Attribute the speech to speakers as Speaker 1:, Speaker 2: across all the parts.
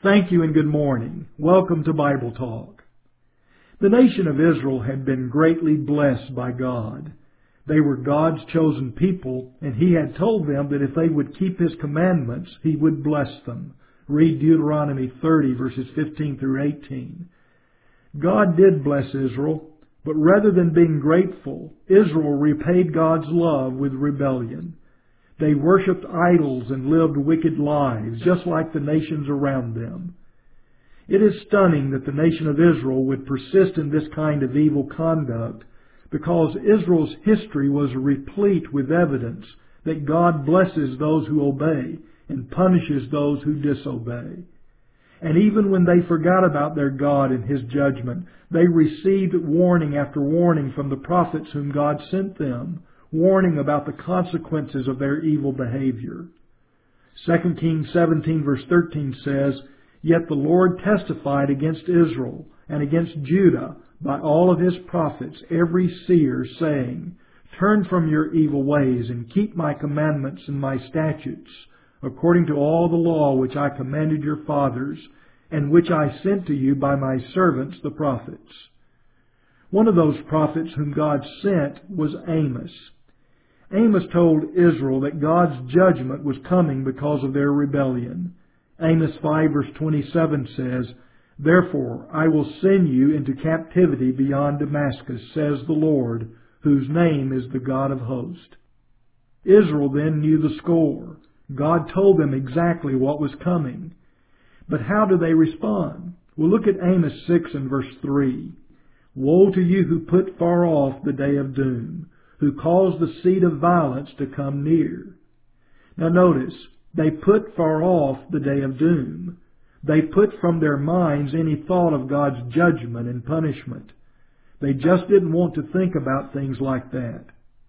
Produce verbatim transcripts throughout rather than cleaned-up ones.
Speaker 1: Thank you and good morning. Welcome to Bible Talk. The nation of Israel had been greatly blessed by God. They were God's chosen people, and He had told them that if they would keep His commandments, He would bless them. Read Deuteronomy thirty, verses fifteen through eighteen. God did bless Israel, but rather than being grateful, Israel repaid God's love with rebellion. They worshipped idols and lived wicked lives, just like the nations around them. It is stunning that the nation of Israel would persist in this kind of evil conduct, because Israel's history was replete with evidence that God blesses those who obey and punishes those who disobey. And even when they forgot about their God and His judgment, they received warning after warning from the prophets whom God sent them, warning about the consequences of their evil behavior. Second Kings seventeen verse thirteen says, "Yet the Lord testified against Israel and against Judah by all of His prophets, every seer, saying, Turn from your evil ways and keep my commandments and my statutes, according to all the law which I commanded your fathers, and which I sent to you by my servants the prophets." One of those prophets whom God sent was Amos. Amos told Israel that God's judgment was coming because of their rebellion. Amos five verse twenty-seven says, "Therefore I will send you into captivity beyond Damascus, says the Lord, whose name is the God of hosts." Israel then knew the score. God told them exactly what was coming. But how do they respond? Well, look at Amos six and verse three. "Woe to you who put far off the day of doom, who cause the seed of violence to come near." Now notice, they put far off the day of doom. They put from their minds any thought of God's judgment and punishment. They just didn't want to think about things like that.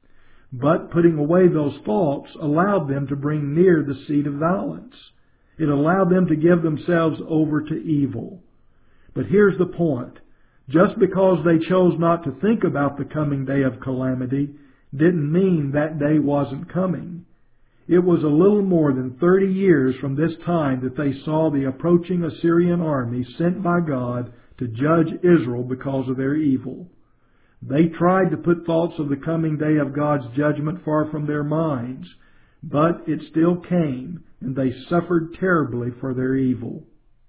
Speaker 1: But putting away those thoughts allowed them to bring near the seed of violence. It allowed them to give themselves over to evil. But here's the point. Just because they chose not to think about the coming day of calamity didn't mean that day wasn't coming. It was a little more than thirty years from this time that they saw the approaching Assyrian army sent by God to judge Israel because of their evil. They tried to put thoughts of the coming day of God's judgment far from their minds, but it still came, and they suffered terribly for their evil.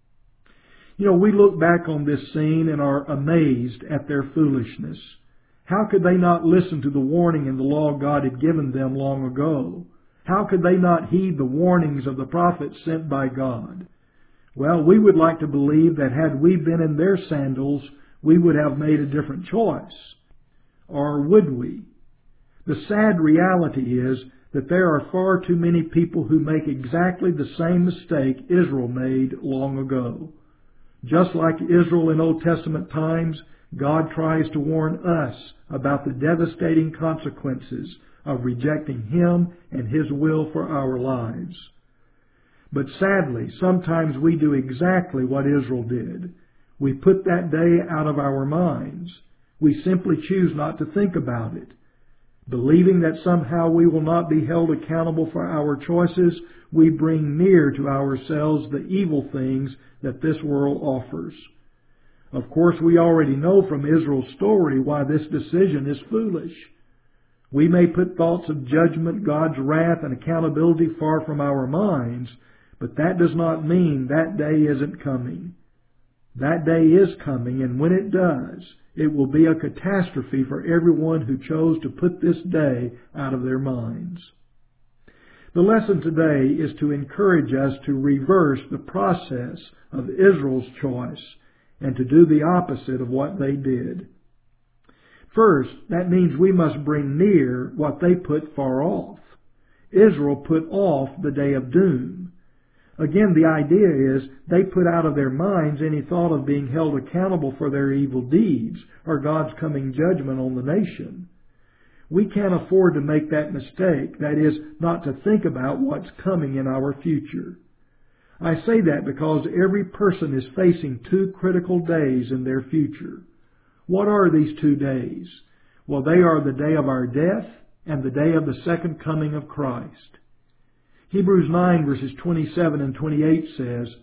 Speaker 1: You know, we look back on this scene and are amazed at their foolishness. How could they not listen to the warning and the law God had given them long ago? How could they not heed the warnings of the prophets sent by God? Well, we would like to believe that had we been in their sandals, we would have made a different choice. Or would we? The sad reality is that there are far too many people who make exactly the same mistake Israel made long ago. Just like Israel in Old Testament times, God tries to warn us about the devastating consequences of rejecting Him and His will for our lives. But sadly, sometimes we do exactly what Israel did. We put that day out of our minds. We simply choose not to think about it. Believing that somehow we will not be held accountable for our choices, we bring near to ourselves the evil things that this world offers. Of course, we already know from Israel's story why this decision is foolish. We may put thoughts of judgment, God's wrath, and accountability far from our minds, but that does not mean that day isn't coming. That day is coming, and when it does, it will be a catastrophe for everyone who chose to put this day out of their minds. The lesson today is to encourage us to reverse the process of Israel's choice and to do the opposite of what they did. First, that means we must bring near what they put far off. Israel put off the day of doom. Again, the idea is they put out of their minds any thought of being held accountable for their evil deeds or God's coming judgment on the nation. We can't afford to make that mistake, that is, not to think about what's coming in our future. I say that because every person is facing two critical days in their future. What are these two days? Well, they are the day of our death and the day of the second coming of Christ. Hebrews nine verses twenty-seven and twenty-eight says,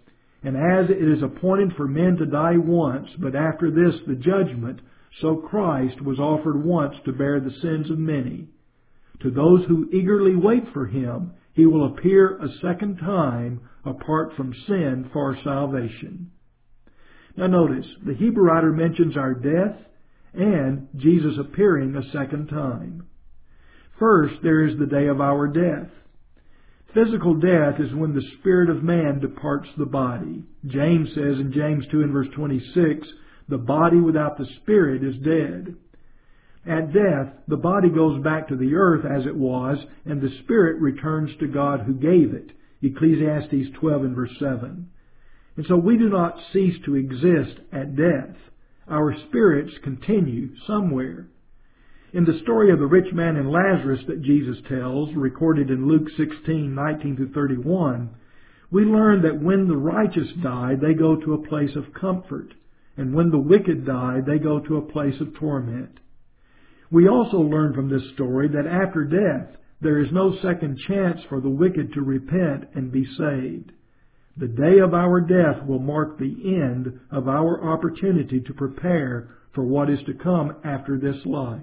Speaker 1: And as it is appointed for men to die once, but after this the judgment, so Christ was offered once to bear the sins of many. To those who eagerly wait for Him, He will appear a second time apart from sin for salvation. Now notice, the Hebrew writer mentions our death and Jesus appearing a second time. First, there is the day of our death. Physical death is when the spirit of man departs the body. James says in James two and verse twenty-six, the body without the spirit is dead. At death, the body goes back to the earth as it was, and the spirit returns to God who gave it. Ecclesiastes twelve and verse seven. And so we do not cease to exist at death. Our spirits continue somewhere. In the story of the rich man and Lazarus that Jesus tells, recorded in Luke sixteen, nineteen through thirty-one, we learn that when the righteous die, they go to a place of comfort, and when the wicked die, they go to a place of torment. We also learn from this story that after death, there is no second chance for the wicked to repent and be saved. The day of our death will mark the end of our opportunity to prepare for what is to come after this life.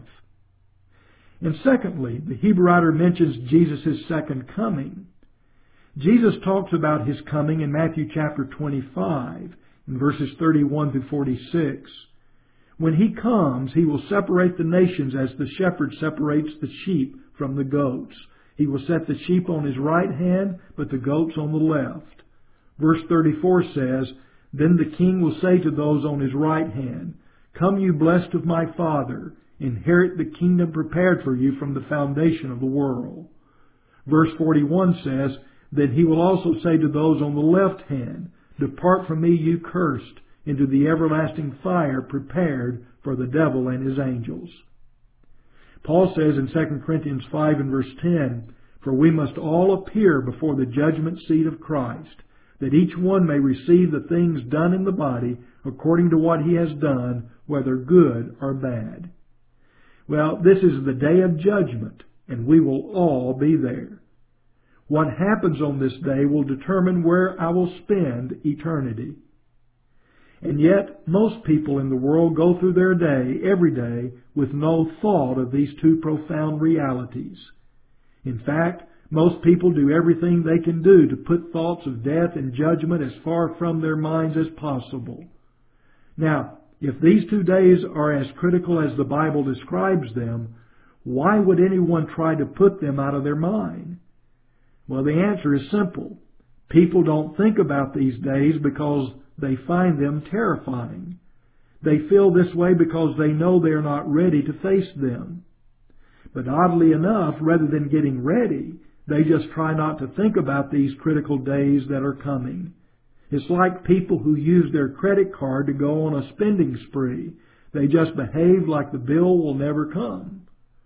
Speaker 1: And secondly, the Hebrew writer mentions Jesus' second coming. Jesus talks about His coming in Matthew chapter twenty-five, in verses thirty-one through forty-six. When He comes, He will separate the nations as the shepherd separates the sheep from the goats. He will set the sheep on His right hand, but the goats on the left. Verse thirty-four says, Then the King will say to those on His right hand, Come, you blessed of my Father, inherit the kingdom prepared for you from the foundation of the world. Verse forty-one says, Then He will also say to those on the left hand, Depart from me, you cursed, into the everlasting fire prepared for the devil and his angels. Paul says in Second Corinthians five and verse ten, For we must all appear before the judgment seat of Christ, that each one may receive the things done in the body according to what he has done, whether good or bad. Well, this is the day of judgment, and we will all be there. What happens on this day will determine where I will spend eternity. And yet, most people in the world go through their day, every day, with no thought of these two profound realities. In fact, most people do everything they can do to put thoughts of death and judgment as far from their minds as possible. Now, if these two days are as critical as the Bible describes them, why would anyone try to put them out of their mind? Well, the answer is simple. People don't think about these days because they find them terrifying. They feel this way because they know they are not ready to face them. But oddly enough, rather than getting ready, they just try not to think about these critical days that are coming. It's like people who use their credit card to go on a spending spree. They just behave like the bill will never come.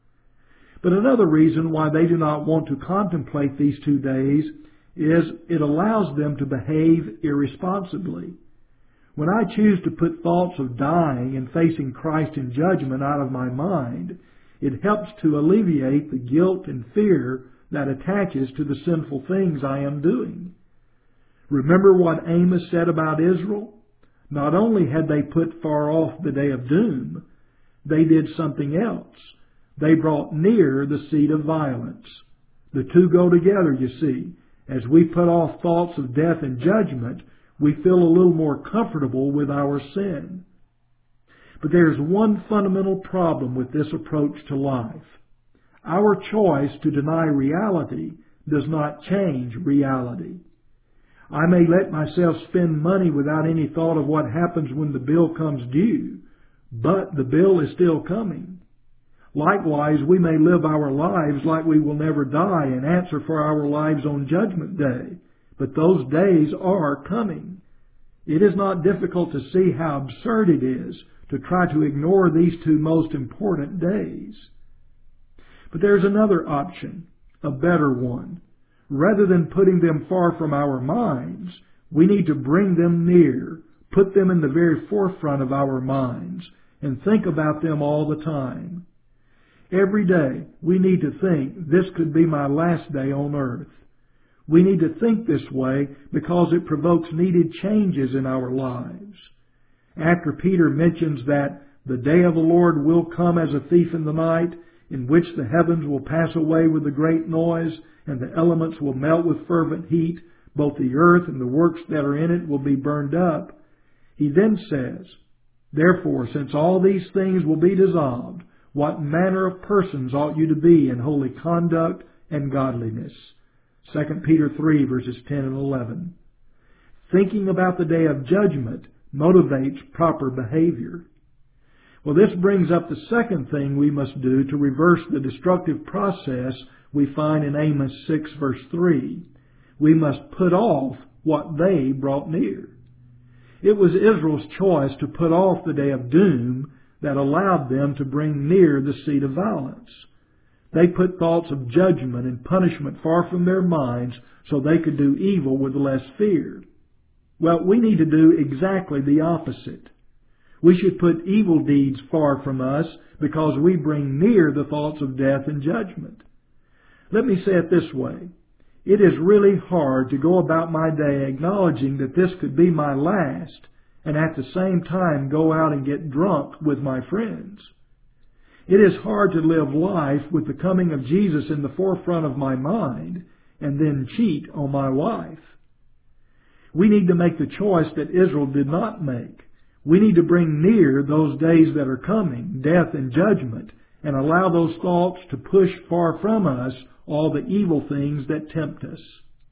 Speaker 1: But another reason why they do not want to contemplate these two days is it allows them to behave irresponsibly. When I choose to put thoughts of dying and facing Christ in judgment out of my mind, it helps to alleviate the guilt and fear that attaches to the sinful things I am doing. Remember what Amos said about Israel? Not only had they put far off the day of doom, they did something else. They brought near the seat of violence. The two go together, you see. As we put off thoughts of death and judgment, we feel a little more comfortable with our sin. But there's one fundamental problem with this approach to life. Our choice to deny reality does not change reality. I may let myself spend money without any thought of what happens when the bill comes due, but the bill is still coming. Likewise, we may live our lives like we will never die and answer for our lives on Judgment Day, but those days are coming. It is not difficult to see how absurd it is to try to ignore these two most important days. But there's another option, a better one. Rather than putting them far from our minds, we need to bring them near, put them in the very forefront of our minds, and think about them all the time. Every day, we need to think, this could be my last day on earth. We need to think this way because it provokes needed changes in our lives. After Peter mentions that the day of the Lord will come as a thief in the night, in which the heavens will pass away with a great noise, and the elements will melt with fervent heat, both the earth and the works that are in it will be burned up, he then says, "Therefore, since all these things will be dissolved, what manner of persons ought you to be in holy conduct and godliness?" Second Peter three, verses ten and eleven. Thinking about the day of judgment motivates proper behavior. Well, this brings up the second thing we must do to reverse the destructive process we find in Amos six, verse three. We must put off what they brought near. It was Israel's choice to put off the day of doom that allowed them to bring near the seat of violence. They put thoughts of judgment and punishment far from their minds so they could do evil with less fear. Well, we need to do exactly the opposite. We should put evil deeds far from us because we bring near the thoughts of death and judgment. Let me say it this way. It is really hard to go about my day acknowledging that this could be my last and at the same time go out and get drunk with my friends. It is hard to live life with the coming of Jesus in the forefront of my mind and then cheat on my wife. We need to make the choice that Israel did not make. We need to bring near those days that are coming, death and judgment, and allow those thoughts to push far from us all the evil things that tempt us.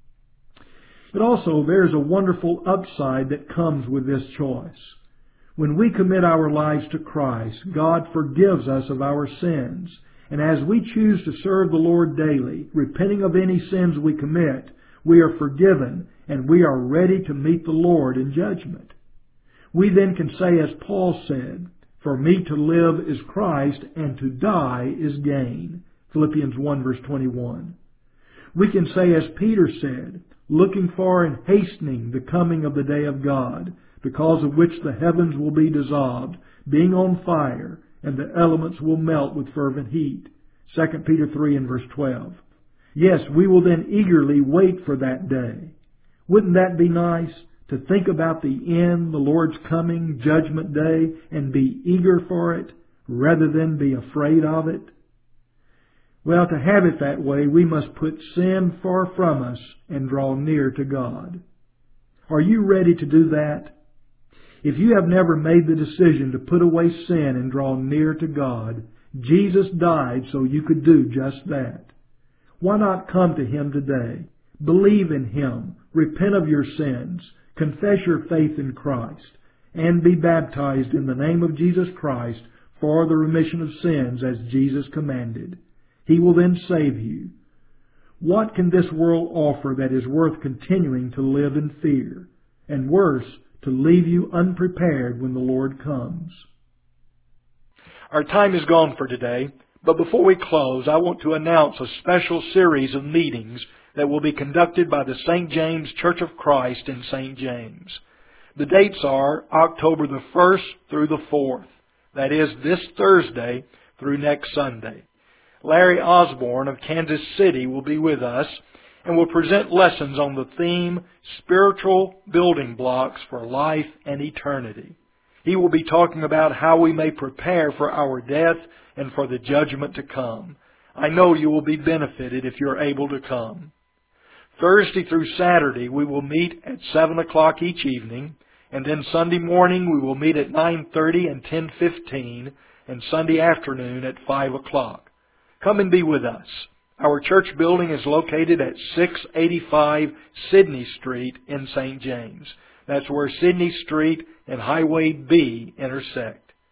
Speaker 1: But also, there's a wonderful upside that comes with this choice. When we commit our lives to Christ, God forgives us of our sins. And as we choose to serve the Lord daily, repenting of any sins we commit, we are forgiven and we are ready to meet the Lord in judgment. We then can say, as Paul said, "For me to live is Christ, and to die is gain." Philippians one, verse twenty-one. We can say, as Peter said, "Looking for and hastening the coming of the day of God, because of which the heavens will be dissolved, being on fire, and the elements will melt with fervent heat." Second Peter three and verse twelve. Yes, we will then eagerly wait for that day. Wouldn't that be nice? To think about the end, the Lord's coming, judgment day, and be eager for it, rather than be afraid of it? Well, to have it that way, we must put sin far from us and draw near to God. Are you ready to do that? If you have never made the decision to put away sin and draw near to God, Jesus died so you could do just that. Why not come to Him today? Believe in Him, repent of your sins, confess your faith in Christ, and be baptized in the name of Jesus Christ for the remission of sins as Jesus commanded. He will then save you. What can this world offer that is worth continuing to live in fear? And worse, to leave you unprepared when the Lord comes. Our time is gone for today, but before we close, I want to announce a special series of meetings that will be conducted by the Saint James Church of Christ in Saint James. The dates are October the first through the fourth. That is, this Thursday through next Sunday. Larry Osborne of Kansas City will be with us and will present lessons on the theme, Spiritual Building Blocks for Life and Eternity. He will be talking about how we may prepare for our death and for the judgment to come. I know you will be benefited if you're able to come. Thursday through Saturday we will meet at seven o'clock each evening, and then Sunday morning we will meet at nine thirty and ten fifteen, and Sunday afternoon at five o'clock. Come and be with us. Our church building is located at six eighty-five Sidney Street in Saint James. That's where Sidney Street and Highway B intersect.